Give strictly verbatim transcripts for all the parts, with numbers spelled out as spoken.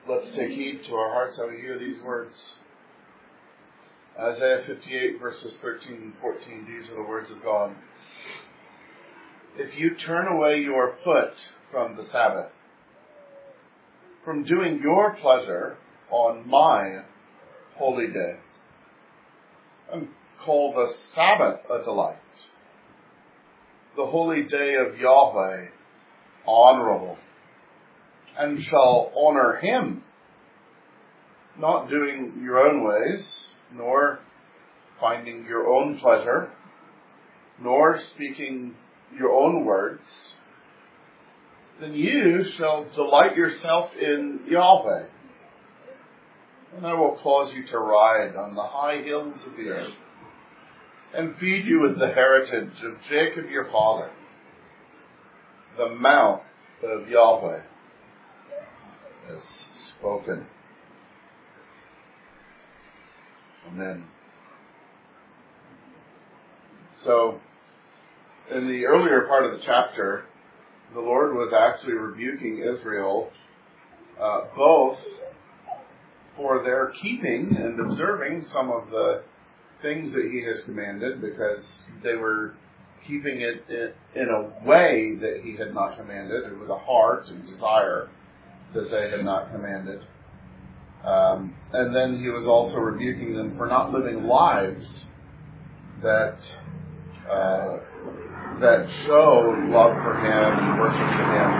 Let's take heed to our hearts how we hear these words. Isaiah fifty-eight, verses thirteen and fourteen. These are the words of God. If you turn away your foot from the Sabbath, from doing your pleasure on my holy day, and call the Sabbath a delight, the holy day of Yahweh honorable, and shall honor him, not doing your own ways, nor finding your own pleasure, nor speaking your own words, then you shall delight yourself in Yahweh, and I will cause you to ride on the high hills of the earth, and feed you with the heritage of Jacob your father. The mouth of Yahweh has spoken. Amen. So, in the earlier part of the chapter, the Lord was actually rebuking Israel uh, both for their keeping and observing some of the things that he has commanded, because they were keeping it in a way that he had not commanded. It was a heart and desire that they had not commanded. Um, and then he was also rebuking them for not living lives that uh, that show love for him and worship to him.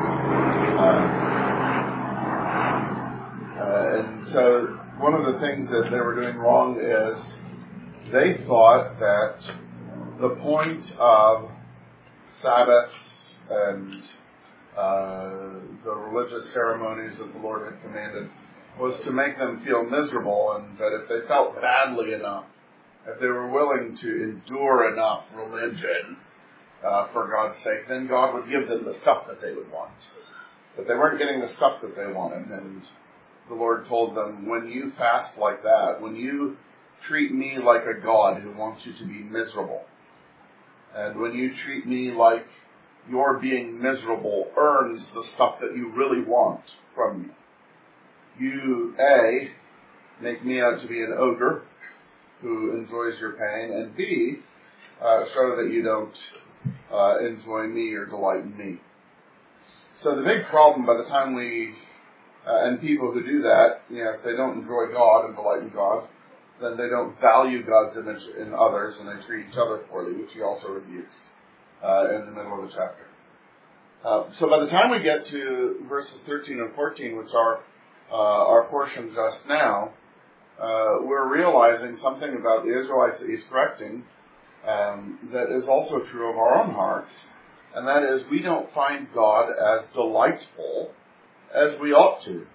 Uh, uh, and so one of the things that they were doing wrong is they thought that the point of Sabbaths and uh, the religious ceremonies that the Lord had commanded was to make them feel miserable, and that if they felt badly enough, if they were willing to endure enough religion uh, for God's sake, then God would give them the stuff that they would want. But they weren't getting the stuff that they wanted, and the Lord told them, when you fast like that, when you treat me like a God who wants you to be miserable, and when you treat me like your being miserable earns the stuff that you really want from me, you, A, make me out to be an ogre who enjoys your pain, and B, uh, show that you don't uh, enjoy me or delight in me. So the big problem by the time we, uh, and people who do that, you know, if they don't enjoy God and delight in God, then they don't value God's image in others, and they treat each other poorly, which he also rebukes uh, in the middle of the chapter. Uh, so by the time we get to verses thirteen and fourteen, which are uh, our portion just now, uh, we're realizing something about the Israelites that he's correcting um, that is also true of our own hearts, and that is we don't find God as delightful as we ought to.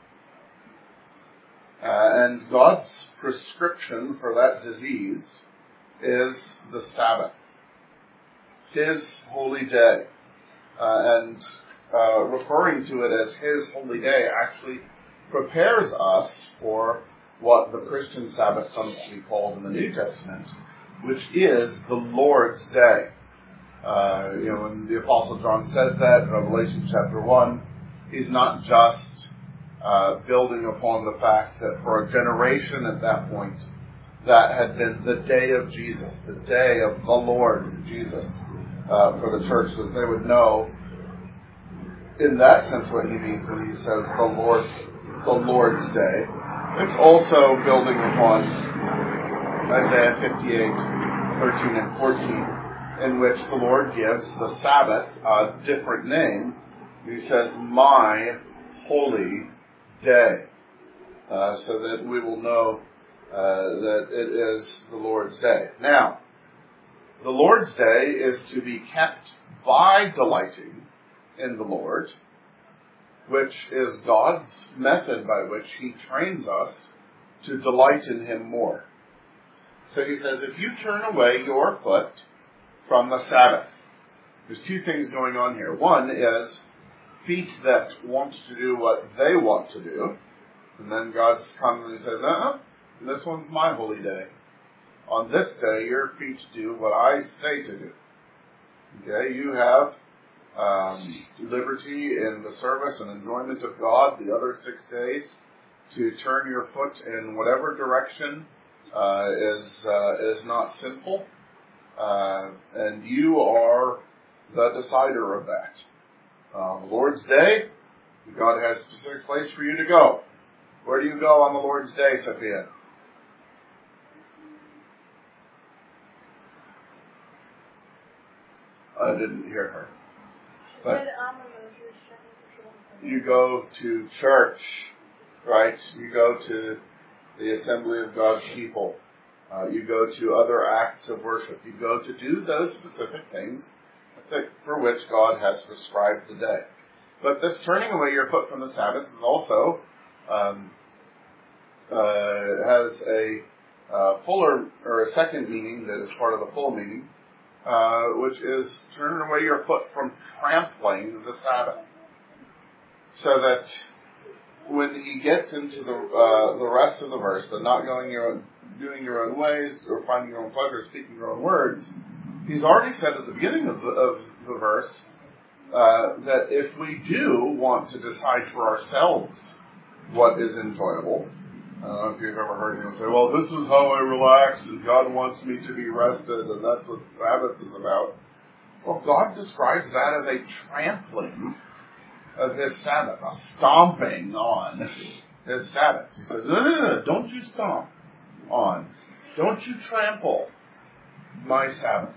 Uh, and God's prescription for that disease is the Sabbath, his holy day. Uh, and uh, referring to it as his holy day actually prepares us for what the Christian Sabbath comes to be called in the New Testament, which is the Lord's Day. Uh, you know, when the Apostle John says that in Revelation chapter one, he's not just uh, building upon the fact that for a generation at that point, that had been the day of Jesus, the day of the Lord Jesus uh, for the church, that they would know in that sense what he means when he says the Lord, the Lord's Day. It's also building upon Isaiah fifty-eight, thirteen and fourteen, in which the Lord gives the Sabbath a different name. He says, my holy day, uh, so that we will know uh, that it is the Lord's day. Now, the Lord's day is to be kept by delighting in the Lord, which is God's method by which he trains us to delight in him more. So he says, if you turn away your foot from the Sabbath, there's two things going on here. One is feet that want to do what they want to do, and then God comes and he says, uh-uh, this one's my holy day. On this day, your feet do what I say to do. Okay, you have um, liberty in the service and enjoyment of God the other six days, to turn your foot in whatever direction uh, is uh, is not sinful, uh, and you are the decider of that. Uh, the Lord's Day, God has a specific place for you to go. Where do you go on the Lord's Day, Sophia? I didn't hear her. But you go to church, right? You go to the assembly of God's people. Uh, you go to other acts of worship. You go to do those specific things that, for which God has prescribed the day. But this turning away your foot from the Sabbath is also um, uh, has a uh, fuller or a second meaning that is part of the full meaning, uh, which is turning away your foot from trampling the Sabbath, so that when he gets into the uh, the rest of the verse, the not going your own, doing your own ways or finding your own pleasure, speaking your own words, he's already said at the beginning of the, of the verse uh, that if we do want to decide for ourselves what is enjoyable, I don't know if you've ever heard anyone say, well, this is how I relax and God wants me to be rested and that's what Sabbath is about. Well, God describes that as a trampling of his Sabbath, a stomping on his Sabbath. He says, no, no, no, don't you stomp on. Don't you trample my Sabbath.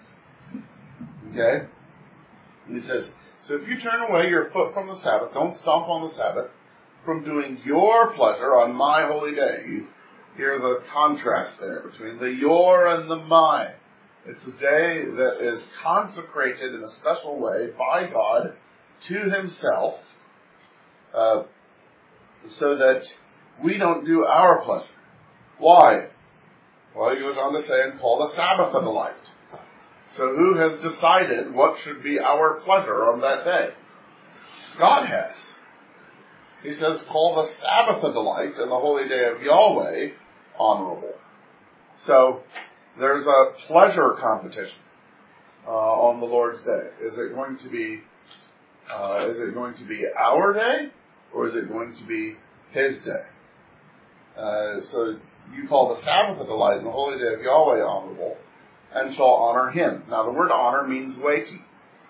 Okay? And he says, so if you turn away your foot from the Sabbath, don't stomp on the Sabbath, from doing your pleasure on my holy day. You hear the contrast there between the your and the my. It's a day that is consecrated in a special way by God to himself, uh, so that we don't do our pleasure. Why? Well, he goes on to say, and call the Sabbath a delight. So who has decided what should be our pleasure on that day? God has. He says, call the Sabbath a delight and the holy day of Yahweh honorable. So there's a pleasure competition uh, on the Lord's day. Is it going to be uh, is it going to be our day, or is it going to be his day? Uh, so you call the Sabbath a delight and the holy day of Yahweh honorable, and shall honor him. Now the word honor means weighty.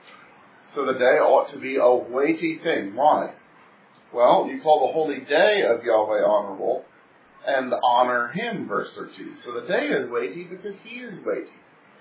So the day ought to be a weighty thing. Why? Well, you call the holy day of Yahweh honorable and honor him, verse thirteen. So the day is weighty because he is weighty.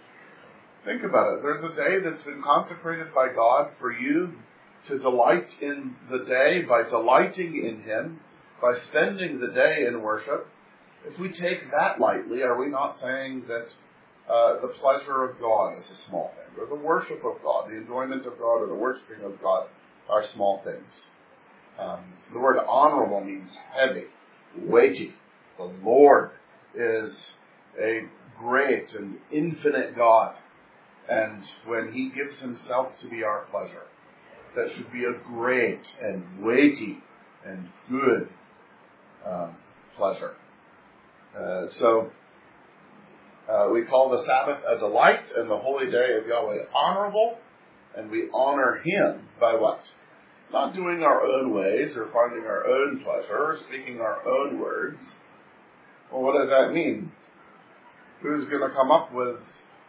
Think about it. There's a day that's been consecrated by God for you to delight in the day by delighting in him, by spending the day in worship. If we take that lightly, are we not saying that uh, the pleasure of God is a small thing, or the worship of God, the enjoyment of God, or the worshiping of God are small things? Um, the word honorable means heavy, weighty. The Lord is a great and infinite God. And when he gives himself to be our pleasure, that should be a great and weighty and good um, pleasure. Uh, so uh, we call the Sabbath a delight and the holy day of Yahweh honorable. And we honor him by what? Not doing our own ways or finding our own pleasure or speaking our own words. Well, what does that mean? Who's going to come up with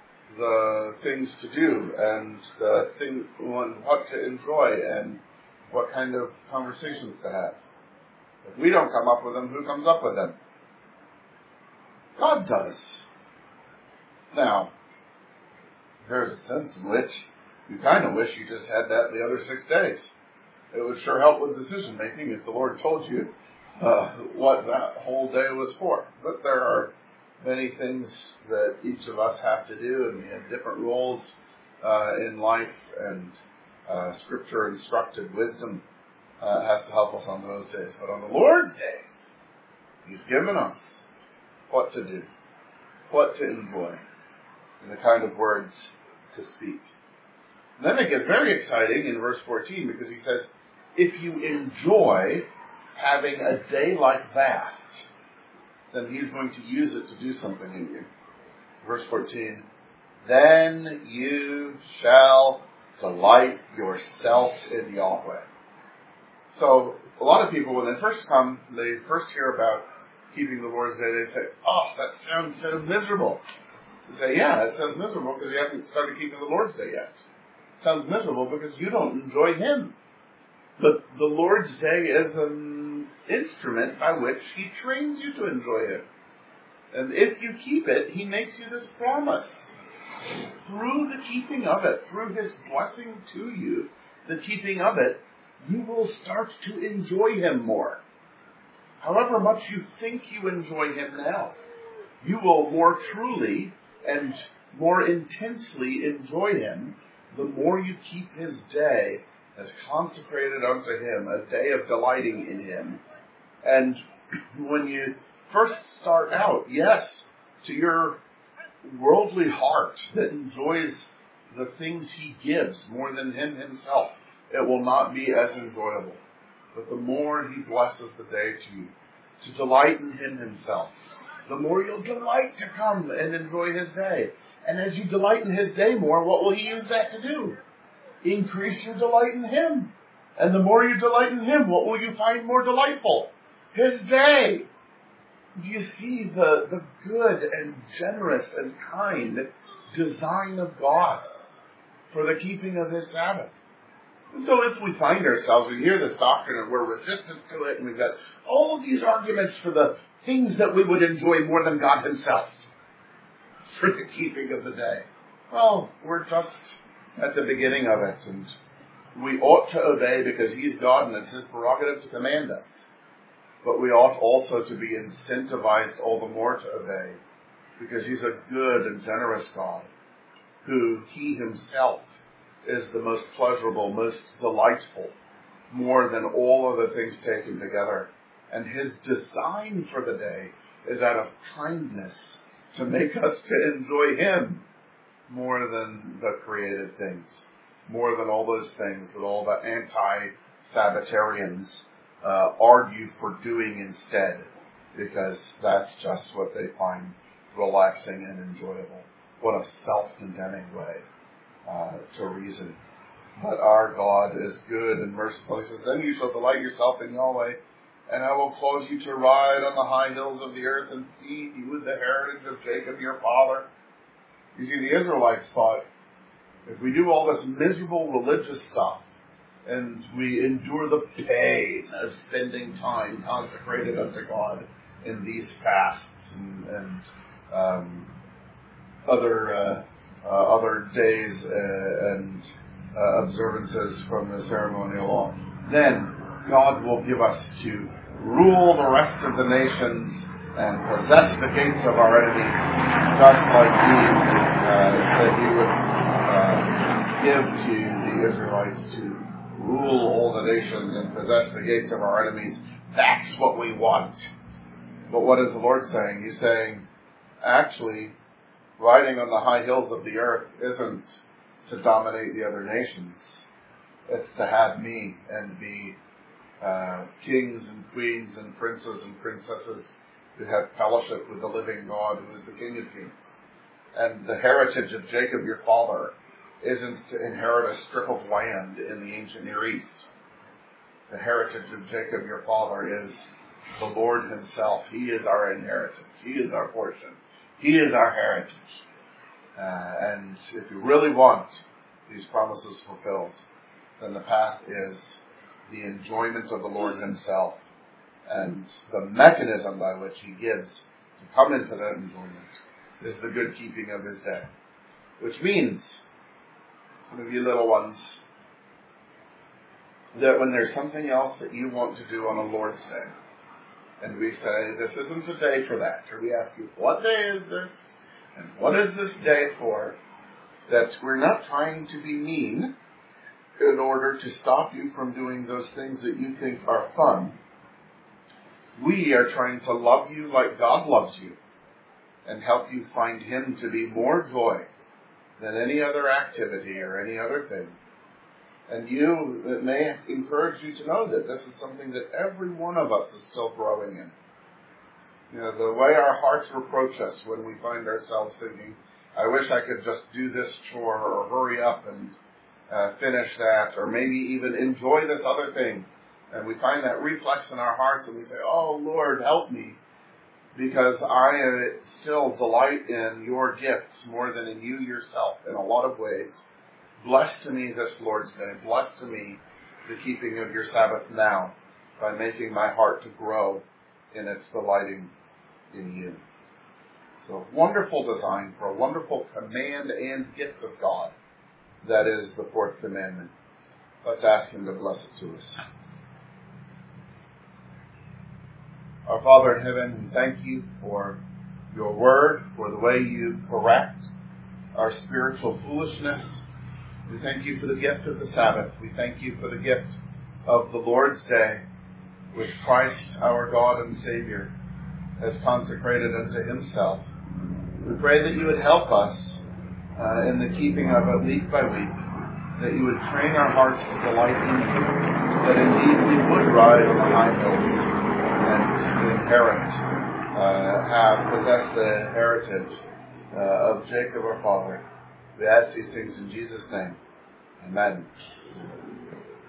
the things to do and the thing, what to enjoy and what kind of conversations to have? If we don't come up with them, who comes up with them? God does. Now, there's a sense in which you kind of wish you just had that the other six days. It would sure help with decision making if the Lord told you uh, what that whole day was for. But there are many things that each of us have to do, and we have different roles uh, in life, and uh, Scripture instructed wisdom uh, has to help us on those days. But on the Lord's days, he's given us what to do, what to enjoy, and the kind of words to speak. And then it gets very exciting in verse fourteen, because he says, if you enjoy having a day like that, then he's going to use it to do something in you. Verse fourteen, then you shall Delight yourself in Yahweh. So a lot of people, when they first come, they first hear about keeping the Lord's Day, they say, oh, that sounds so miserable. They say, yeah, it sounds miserable because you haven't started keeping the Lord's Day yet. It sounds miserable because you don't enjoy Him. But the Lord's Day is an instrument by which He trains you to enjoy Him. And if you keep it, He makes you this promise. Through the keeping of it, through His blessing to you, the keeping of it, you will start to enjoy Him more. However much you think you enjoy Him now, you will more truly and more intensely enjoy Him the more you keep His day as consecrated unto Him, a day of delighting in Him. And when you first start out, yes, to your worldly heart that enjoys the things He gives more than Him Himself, it will not be as enjoyable. But the more He blesses the day to you, to delight in Him Himself, the more you'll delight to come and enjoy His day. And as you delight in His day more, what will He use that to do? Increase your delight in Him. And the more you delight in Him, what will you find more delightful? His day. Do you see the, the good and generous and kind design of God for the keeping of His Sabbath? And so if we find ourselves, we hear this doctrine and we're resistant to it, and we've got all of these arguments for the things that we would enjoy more than God Himself for the keeping of the day. Well, we're just at the beginning of it, and we ought to obey because He's God and it's His prerogative to command us. But we ought also to be incentivized all the more to obey because He's a good and generous God who He Himself is the most pleasurable, most delightful, more than all other things taken together. And His design for the day is out of kindness to make us to enjoy Him more than the created things, more than all those things that all the anti-Sabbatarians uh, argue for doing instead, because that's just what they find relaxing and enjoyable. What a self-condemning way uh, to reason. But our God is good and merciful. He says, then you shall delight yourself in Yahweh, and I will cause you to ride on the high hills of the earth and feed you with the heritage of Jacob your father. You see, the Israelites thought, if we do all this miserable religious stuff, and we endure the pain of spending time consecrated unto God in these fasts and, and um, other uh, uh, other days uh, and uh, observances from the ceremonial law, then God will give us to rule the rest of the nations and possess the gates of our enemies, just like He uh, said He would uh, give to the Israelites to rule all the nations and possess the gates of our enemies. That's what we want. But what is the Lord saying? He's saying, actually, riding on the high hills of the earth isn't to dominate the other nations. It's to have me and be uh, kings and queens and princes and princesses who have fellowship with the living God who is the King of Kings. And the heritage of Jacob your father isn't to inherit a strip of land in the ancient Near East. The heritage of Jacob your father is the Lord Himself. He is our inheritance. He is our portion. He is our heritage. Uh, and if you really want these promises fulfilled, then the path is the enjoyment of the Lord Himself and the mechanism by which He gives to come into that enjoyment is the good keeping of His day. Which means, some of you little ones, that when there's something else that you want to do on a Lord's Day, and we say, this isn't a day for that, or we ask you, what day is this? And what is this day for? That we're not trying to be mean in order to stop you from doing those things that you think are fun. We are trying to love you like God loves you and help you find Him to be more joy than any other activity or any other thing. And you, it may encourage you to know that this is something that every one of us is still growing in. You know, the way our hearts reproach us when we find ourselves thinking, I wish I could just do this chore or hurry up and uh, finish that, or maybe even enjoy this other thing. And we find that reflex in our hearts and we say, oh, Lord, help me, because I uh, still delight in your gifts more than in you yourself in a lot of ways. Bless to me this Lord's Day. Bless to me the keeping of your Sabbath now by making my heart to grow in its delighting in you. So wonderful design for a wonderful command and gift of God. That is the fourth commandment. Let's ask him to bless it to us. Our Father in heaven, we thank you for your word, for the way you correct our spiritual foolishness. We thank you for the gift of the Sabbath. We thank you for the gift of the Lord's Day, which Christ, our God and Savior, has consecrated unto himself. We pray that you would help us uh, in the keeping of it week by week, that you would train our hearts to delight in you, that indeed we would ride on the high hills and inherit, uh, have possessed the heritage uh, of Jacob our father. We ask these things in Jesus' name. Amen.